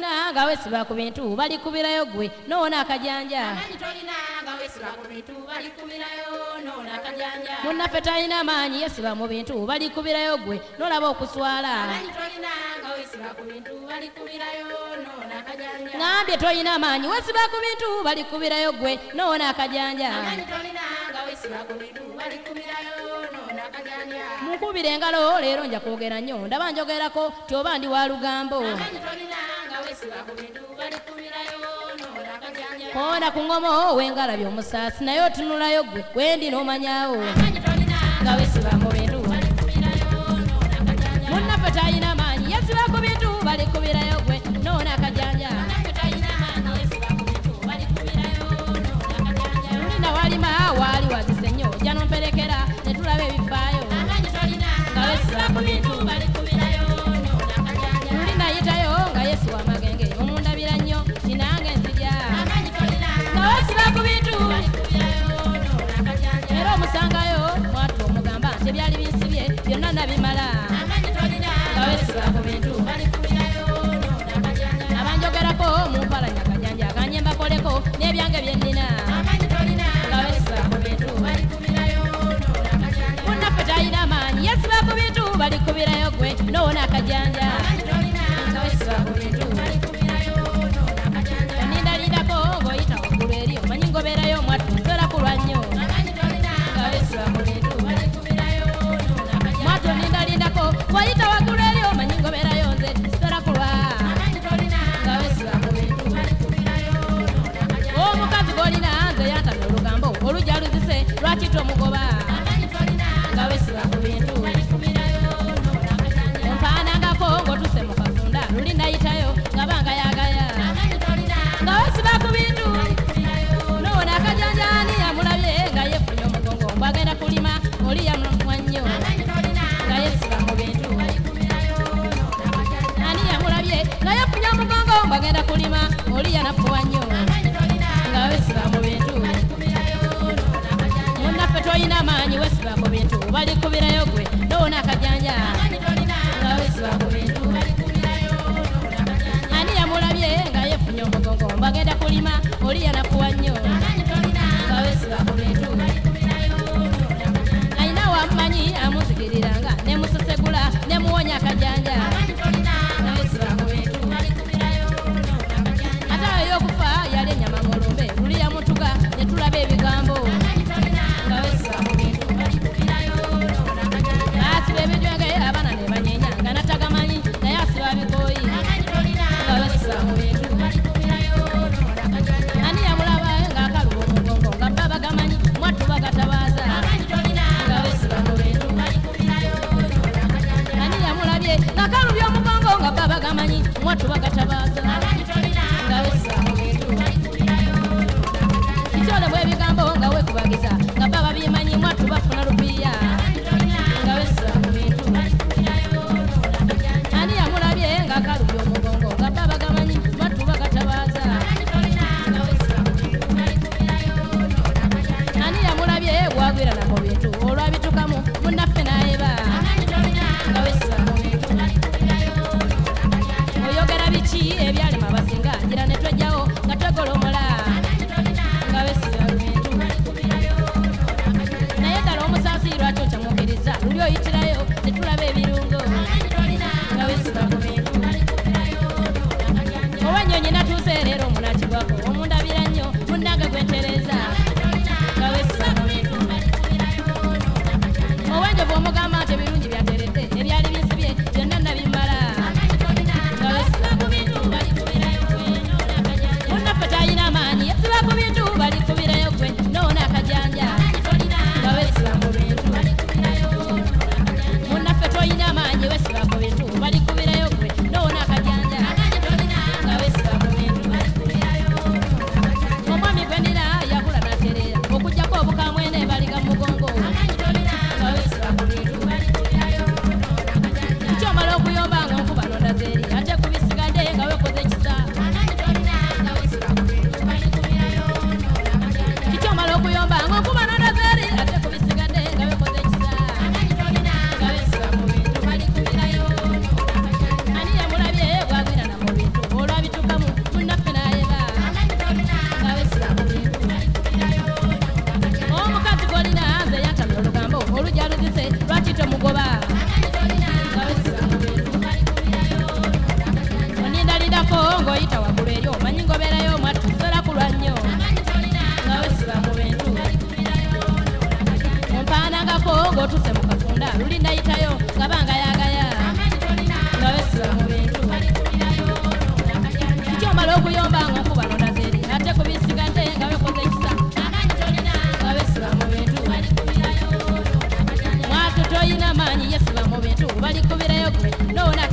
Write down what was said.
tolina nga wesiba ku bintu balikubirayo gwe noona akajanja munnaffe talina maanyi yesiba mu bintu balikubirayo gwe nolaba okuswala ngambye tolina maanyi wesiba ku bintu balikubirayo gwe noona akajanja munkubire engalo leero nja kwogera nnyo ndaba njogerako ti oba ndi wa lugambo kona ku ngomo wengalabye omusaasi naye otunulayo gwe wendi n'omanyawo nga wesiba mu bintu munnaffe talina maanyi yesiba ku bintu balikubirayo gwe noona akajanja lulina walima waali wazise nnyo ojja nomperekera netulaba ebifaayo nga wesiba ku bintu lulina yitayo nga yesu wamagenge omundabira nnyo tinange nzija nga wesiba ku bintu era omusangayo mwatu omugamba nti ebyali binsibye byonna nabimala nga wesiba ku bintu abanjogerako mumpalanya akajanja akanye mbakoleko n'ebyange byennina nga wesiba ku bintu munnaffe talina maanyi yesiba ku bintu balikubirayo gwe noona akajanja nga wesiba ku bintu onindalindako ng'oyita waggulu eri omanyi ngobeerayo mwattu nsola kulwa nnyo nga wesiba ku bintu mwattu onindalindako ng'oyita waggulu eri omanyi ngobeerayo nze nsola kulwa nga wesiba ku bintu omukazi gw'olina nze yantamya olugambo olujja luzise lwaki tomugoba nga wesiba ku bintu ompaanangako ng'otuse mu kafunda luli nayitayo nga banga yagaya nga wesiba ku bintu noona akajanja ani yamulabye nga yefunye omugongo mbwagenda kulima oli yamuwa nnyo nga yesiba mu bintu ani yamulabye nga yefunye omugongo mbwagenda kulima oli yanafuwa nnyo nga wesiba mu bintu munnaffe tolina maanyi wesiba ku bintu balikubirayo gwe noona akajanja nga wesiba ku bintu ani yamulabye nga yefunye omugongo mbagenda kulima oli yanafuwa nnyo nga wesiba ku bintu alina wamumanyi amuzigiriranga nemusesegula nemuwonya akajanja nga wesiba ku bintu ate ayo y'okufa yali ennyama mu lumbe luli yamutuga netulaba ebigambo nga wesiba ku bintu asiba ebijwenge abaana ne banyeenya nga natagamanyi naye asiba bikooyi nga wesiba mu bintu ani yamulaba ng'akaluba omugongo nga baba gamanyi mwattu bagatabaaza nga wesiba mu bintu ani yamulabye ng'akalubya omugongo nga baba gamanyi mwattu bagatabaaza nga wesiba mu bintu kityole bw'ebigambo nga weekubagiza nga baba byemanyi mwattu bafuna lupiiya nga wesiba mu bintu ani yamulabye ng'akalubya omugongo nga baba gamanyi mwattu bagatabaaza nga wesiba mu bintu ani yamulabye bwagwirana mu bintu olwabitukamu munnaffe n'ayeba nga wesiba mu bintu oyogera biki otuse mu kafunda luli nayitayo nga bangayagaya nga besiba mu bintu kikyomala okuyomba nga okubalonda zeri ate kubisiga nte nga bekoze ekisa nga besiba mu bintu mwatu toyina maanyi yesiba mu bintu balikubirayo gwe nowona